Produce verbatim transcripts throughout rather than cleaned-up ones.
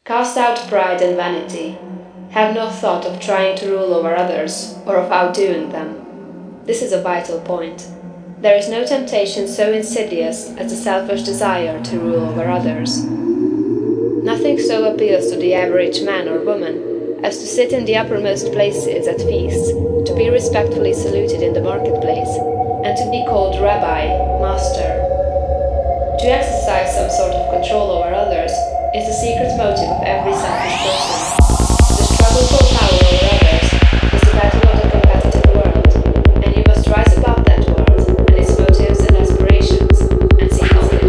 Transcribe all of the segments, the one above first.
Cast out pride and vanity. Have no thought of trying to rule over others or of outdoing them. This is a vital point. There is no temptation so insidious as the selfish desire to rule over others. Nothing so appeals to the average man or woman as to sit in the uppermost places at feasts, to be respectfully saluted in the marketplace, and to be called rabbi, master. To exercise some sort of control over others is the secret motive of every selfish person. The struggle for power over others is the battle of the competitive world, and you must rise above that world and its motives and aspirations and seek confidence.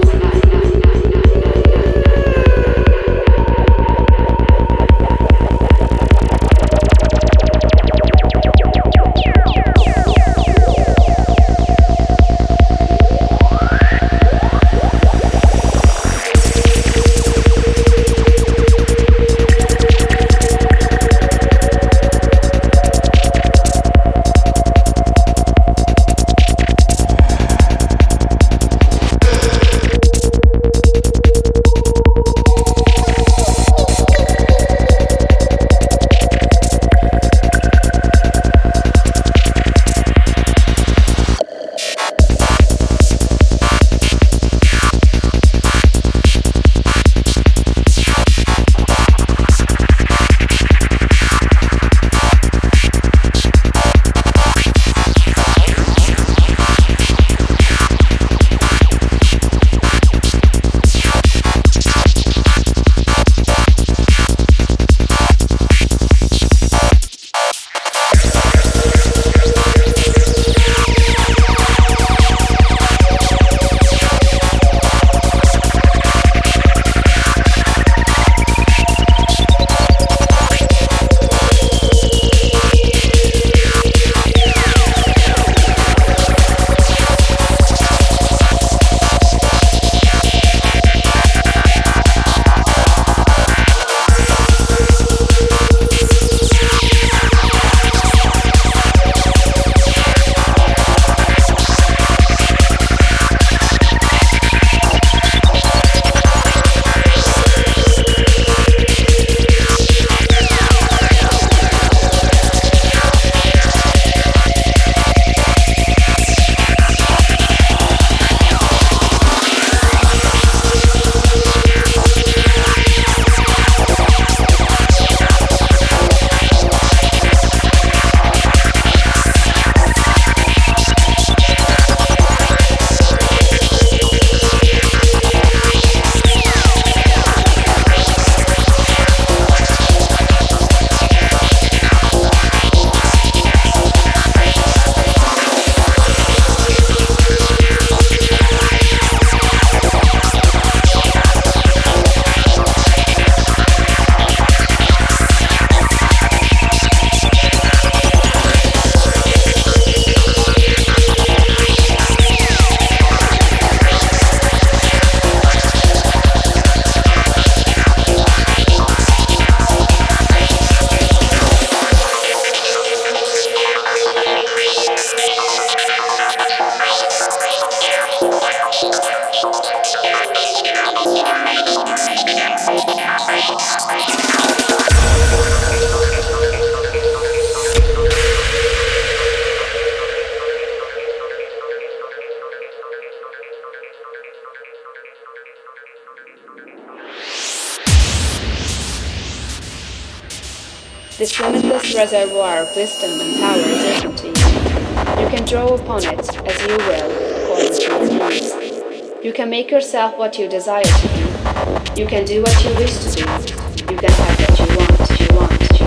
This limitless reservoir of wisdom and power is open to you. You can draw upon it as you will, according to your needs. You can make yourself what you desire to be. You can do what you wish to do. You can have what you want, you want, you